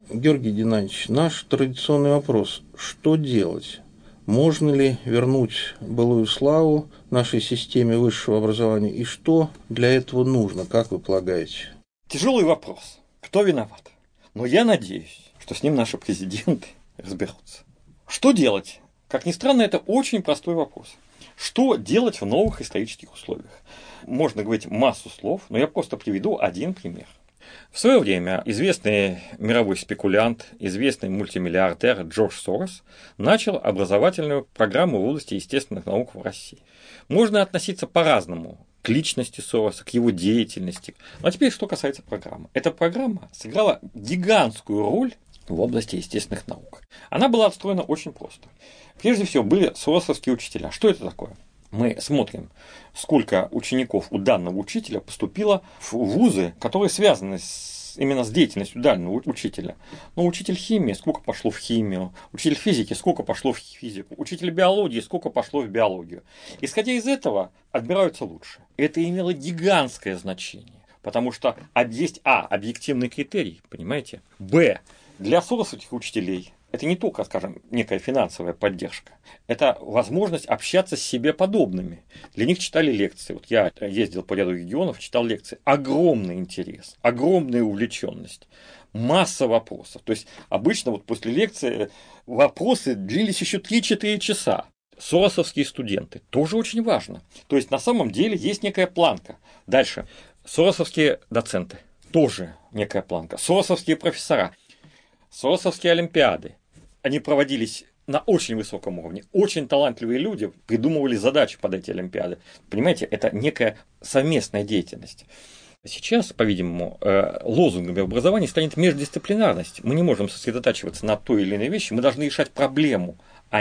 Георгий Геннадьевич, наш традиционный вопрос. Что делать? Можно ли вернуть былую славу нашей системе высшего образования? И что для этого нужно, как вы полагаете? Тяжелый вопрос. Кто виноват? Но я надеюсь, что с ним наши президенты разберутся. Что делать? Как ни странно, это очень простой вопрос. Что делать в новых исторических условиях? Можно говорить массу слов, но я просто приведу один пример. В свое время известный мировой спекулянт, известный мультимиллиардер Джордж Сорос начал образовательную программу в области естественных наук в России. Можно относиться по-разному к личности Сороса, к его деятельности. А теперь, что касается программы. Эта программа сыграла гигантскую роль в области естественных наук. Она была отстроена очень просто. Прежде всего, были соросовские учителя. Что это такое? Мы смотрим, сколько учеников у данного учителя поступило в вузы, которые связаны с, именно с деятельностью данного учителя. Ну, учитель химии, сколько пошло в химию, учитель физики, сколько пошло в физику, учитель биологии, сколько пошло в биологию. Исходя из этого, отбираются лучше. Это имело гигантское значение, потому что есть, а, объективный критерий, понимаете, б, для соросовских учителей это не только, скажем, некая финансовая поддержка, это возможность общаться с себе подобными. Для них читали лекции. Вот я ездил по ряду регионов, читал лекции. Огромный интерес, огромная увлеченность, масса вопросов. То есть обычно вот после лекции вопросы длились еще три-четыре часа. Соросовские студенты, тоже очень важно. То есть на самом деле есть некая планка. Дальше. Соросовские доценты, тоже некая планка. Соросовские профессора, соросовские олимпиады. Они проводились на очень высоком уровне. Очень талантливые люди придумывали задачи под эти олимпиады. Понимаете, это некая совместная деятельность. Сейчас, по-видимому, лозунгами образования станет междисциплинарность. Мы не можем сосредотачиваться на той или иной вещи. Мы должны решать проблему, а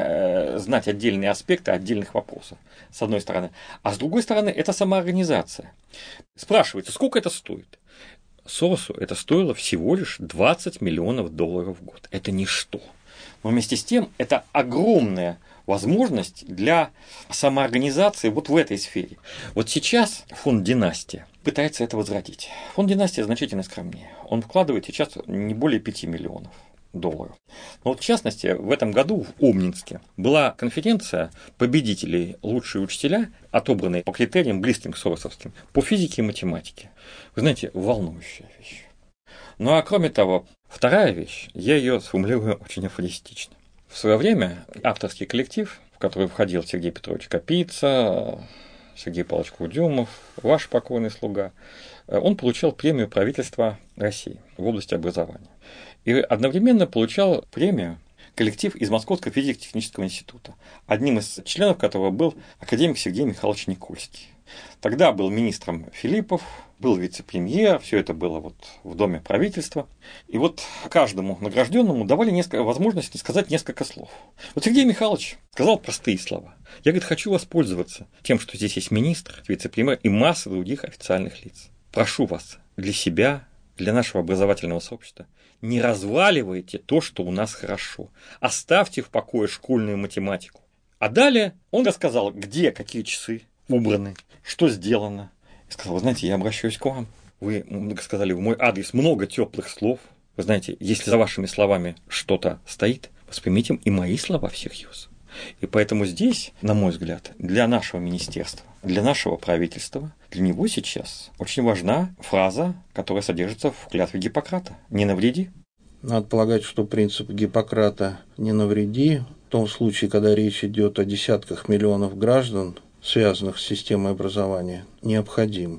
не знать отдельные аспекты отдельных вопросов, с одной стороны. А с другой стороны, это самоорганизация. Спрашивается, сколько это стоит? Соросу это стоило всего лишь двадцать миллионов долларов в год. Это ничто. Но вместе с тем, это огромная возможность для самоорганизации вот в этой сфере. Вот сейчас фонд «Династия» пытается это возродить. Фонд «Династия» значительно скромнее. Он вкладывает сейчас не более пяти миллионов долларов. Но вот в частности, в этом году в Обнинске была конференция победителей «Лучшие учителя», отобранные по критериям, близким к соросовским, по физике и математике. Вы знаете, волнующая вещь. Ну а кроме того, вторая вещь, я ее сформулирую очень афористично. В свое время авторский коллектив, в который входил Сергей Петрович Капица, Сергей Павлович Кудюмов, ваш покойный слуга, он получал премию правительства России в области образования. И одновременно получал премию коллектив из Московского физико-технического института, одним из членов которого был академик Сергей Михайлович Никольский. Тогда был министром Филиппов, был вице-премьер, все это было вот в доме правительства. И вот каждому награжденному давали несколько возможностей сказать несколько слов. Вот Сергей Михайлович сказал простые слова. Я, говорит, хочу воспользоваться тем, что здесь есть министр, вице-премьер и масса других официальных лиц. Прошу вас, для себя, для нашего образовательного сообщества, не разваливайте то, что у нас хорошо. Оставьте в покое школьную математику. А далее он рассказал, где какие часы убраны, что сделано. И сказал, вы знаете, я обращаюсь к вам. Вы сказали в мой адрес много теплых слов. Вы знаете, если за вашими словами что-то стоит, воспримите и мои слова всерьез. И поэтому здесь, на мой взгляд, для нашего министерства, для нашего правительства, для него сейчас очень важна фраза, которая содержится в клятве Гиппократа «Не навреди». Надо полагать, что принцип Гиппократа «не навреди» в том случае, когда речь идет о десятках миллионов граждан, связанных с системой образования, необходим.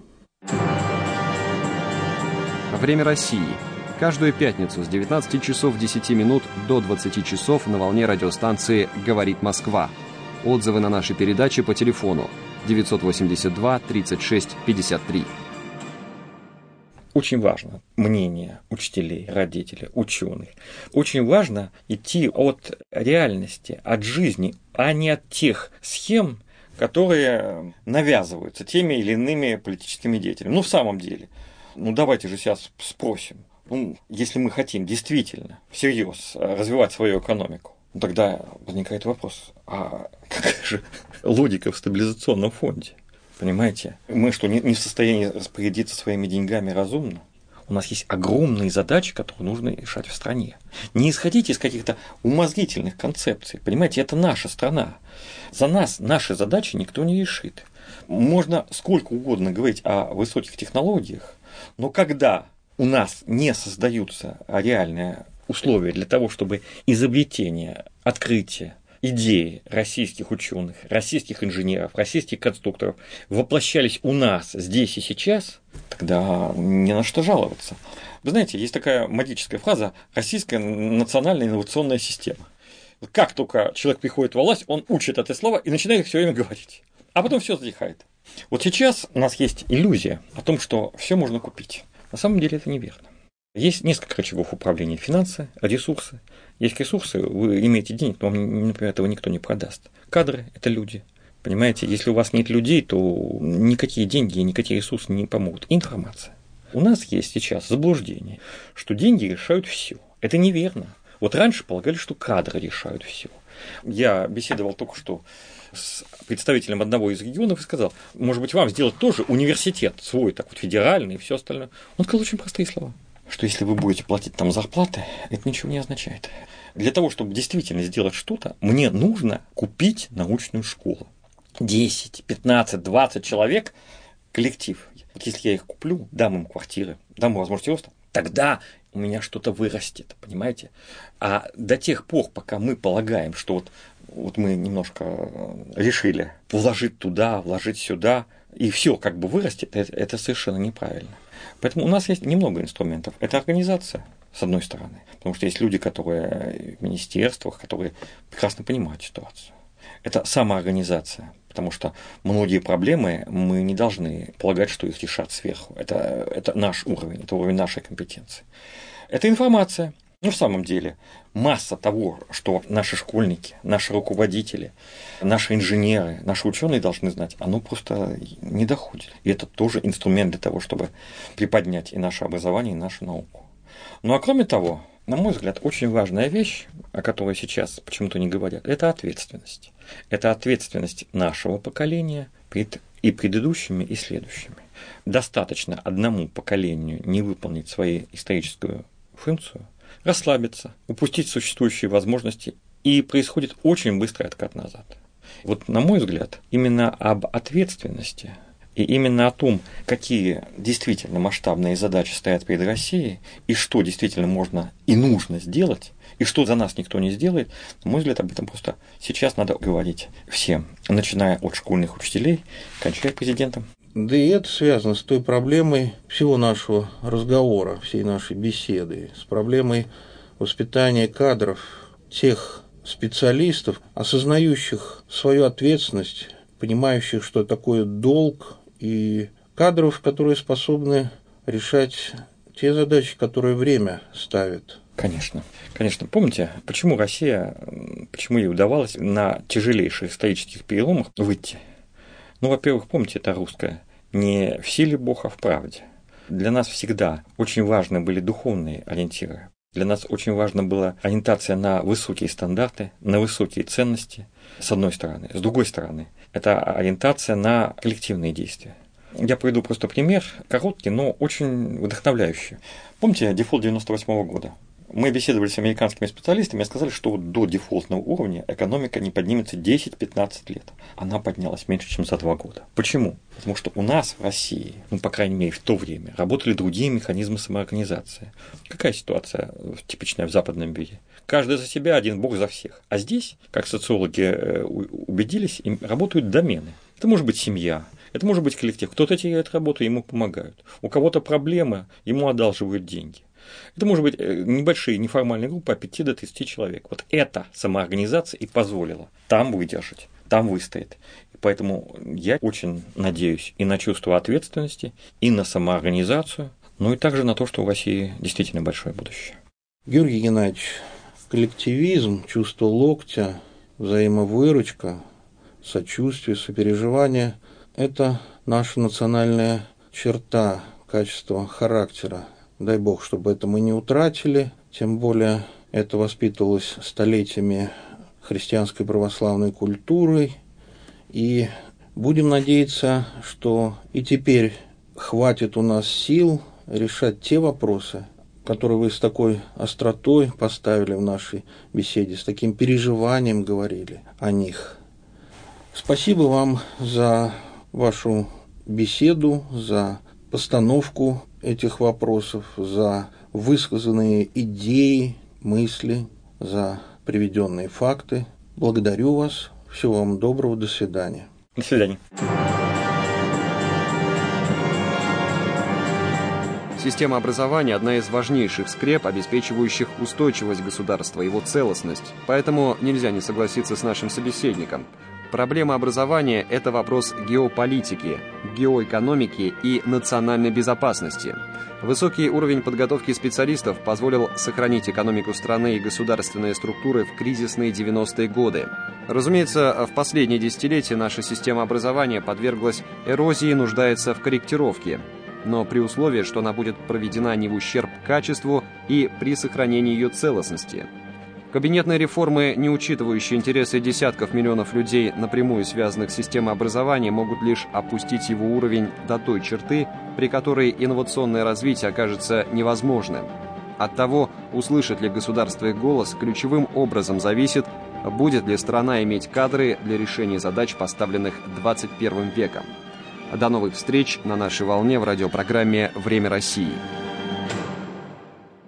Время России. Каждую пятницу с девятнадцати часов десяти минут до двадцати часов на волне радиостанции «Говорит Москва». Отзывы на наши передачи по телефону девятьсот восемьдесят два тридцать шесть пятьдесят три. Очень важно мнение учителей, родителей, ученых. Очень важно идти от реальности, от жизни, а не от тех схем, которые навязываются теми или иными политическими деятелями. Ну, в самом деле, ну давайте же сейчас спросим, ну, если мы хотим действительно всерьез развивать свою экономику, тогда возникает вопрос, а какая же логика в стабилизационном фонде? Понимаете? Мы что, не в состоянии распорядиться своими деньгами разумно? У нас есть огромные задачи, которые нужно решать в стране. Не исходите из каких-то умозрительных концепций. Понимаете, это наша страна. За нас наши задачи никто не решит. Можно сколько угодно говорить о высоких технологиях, но когда у нас не создаются реальные условия для того, чтобы изобретение, открытие, идеи российских ученых, российских инженеров, российских конструкторов воплощались у нас здесь и сейчас, тогда не на что жаловаться. Вы знаете, есть такая магическая фраза «российская национальная инновационная система». Как только человек приходит во власть, он учит это слово и начинает их все время говорить. А потом все затихает. Вот сейчас у нас есть иллюзия о том, что все можно купить. На самом деле это неверно. Есть несколько рычагов управления: финансы, ресурсы. Есть ресурсы, вы имеете денег, но вам, например, этого никто не продаст. Кадры – это люди. Понимаете, если у вас нет людей, то никакие деньги и никакие ресурсы не помогут. Информация. У нас есть сейчас заблуждение, что деньги решают все. Это неверно. Вот раньше полагали, что кадры решают все. Я беседовал только что с представителем одного из регионов и сказал: может быть, вам сделать тоже университет свой, так вот федеральный и все остальное. Он сказал очень простые слова, что если вы будете платить там зарплаты, это ничего не означает. Для того, чтобы действительно сделать что-то, мне нужно купить научную школу. десять, пятнадцать, двадцать человек, коллектив. Вот если я их куплю, дам им квартиры, дам им возможность роста, тогда у меня что-то вырастет, понимаете? А до тех пор, пока мы полагаем, что вот, вот мы немножко решили вложить туда, вложить сюда, и все как бы вырастет, это, это совершенно неправильно. Поэтому у нас есть немного инструментов. Это организация, с одной стороны, потому что есть люди, которые в министерствах, которые прекрасно понимают ситуацию. Это самоорганизация, потому что многие проблемы мы не должны полагать, что их решат сверху. Это, это наш уровень, это уровень нашей компетенции. Это информация. Ну, в самом деле, масса того, что наши школьники, наши руководители, наши инженеры, наши ученые должны знать, оно просто не доходит. И это тоже инструмент для того, чтобы приподнять и наше образование, и нашу науку. Ну, а кроме того, на мой взгляд, очень важная вещь, о которой сейчас почему-то не говорят, это ответственность. Это ответственность нашего поколения перед и предыдущими, и следующими. Достаточно одному поколению не выполнить свою историческую функцию, расслабиться, упустить существующие возможности, и происходит очень быстрый откат назад. Вот, на мой взгляд, именно об ответственности и именно о том, какие действительно масштабные задачи стоят перед Россией, и что действительно можно и нужно сделать, и что за нас никто не сделает, на мой взгляд, об этом просто сейчас надо говорить всем, начиная от школьных учителей, кончая президентом. Да и это связано с той проблемой всего нашего разговора, всей нашей беседы, с проблемой воспитания кадров, тех специалистов, осознающих свою ответственность, понимающих, что такое долг, и кадров, которые способны решать те задачи, которые время ставит. Конечно, конечно. Помните, почему Россия, почему ей удавалось на тяжелейших исторических переломах выйти? Ну, во-первых, помните, это русское: не в силе Бог, а в правде. Для нас всегда очень важны были духовные ориентиры. Для нас очень важна была ориентация на высокие стандарты, на высокие ценности, с одной стороны. С другой стороны, это ориентация на коллективные действия. Я приведу просто пример, короткий, но очень вдохновляющий. Помните дефолт девяносто восьмого года? Мы беседовали с американскими специалистами и сказали, что вот до дефолтного уровня экономика не поднимется десять-пятнадцать лет. Она поднялась меньше, чем за два года. Почему? Потому что у нас в России, ну, по крайней мере, в то время, работали другие механизмы самоорганизации. Какая ситуация типичная в западном мире? Каждый за себя, один бог за всех. А здесь, как социологи убедились, им работают домены. Это может быть семья, это может быть коллектив. Кто-то теряет работу, ему помогают. У кого-то проблемы, ему одалживают деньги. Это может быть небольшие неформальные группы от пяти до тридцати человек. Вот эта самоорганизация и позволила там выдержать, там выстоять. И поэтому я очень надеюсь и на чувство ответственности, и на самоорганизацию, ну и также на то, что у России действительно большое будущее. Георгий Геннадьевич, коллективизм, чувство локтя, взаимовыручка, сочувствие, сопереживание – это наша национальная черта, качество характера. Дай Бог, чтобы это мы не утратили, тем более это воспитывалось столетиями христианской православной культурой, и будем надеяться, что и теперь хватит у нас сил решать те вопросы, которые вы с такой остротой поставили в нашей беседе, с таким переживанием говорили о них. Спасибо вам за вашу беседу, за постановку этих вопросов, за высказанные идеи, мысли, за приведенные факты. Благодарю вас. Всего вам доброго. До свидания. До свидания. Система образования – одна из важнейших скреп, обеспечивающих устойчивость государства, его целостность. Поэтому нельзя не согласиться с нашим собеседником. Проблема образования – это вопрос геополитики, геоэкономики и национальной безопасности. Высокий уровень подготовки специалистов позволил сохранить экономику страны и государственные структуры в кризисные девяностые годы. Разумеется, в последние десятилетия наша система образования подверглась эрозии и нуждается в корректировке, но при условии, что она будет проведена не в ущерб качеству и при сохранении ее целостности. Кабинетные реформы, не учитывающие интересы десятков миллионов людей, напрямую связанных с системой образования, могут лишь опустить его уровень до той черты, при которой инновационное развитие окажется невозможным. От того, услышит ли государство их голос, ключевым образом зависит, будет ли страна иметь кадры для решения задач, поставленных двадцать первым веком. До новых встреч на нашей волне в радиопрограмме «Время России».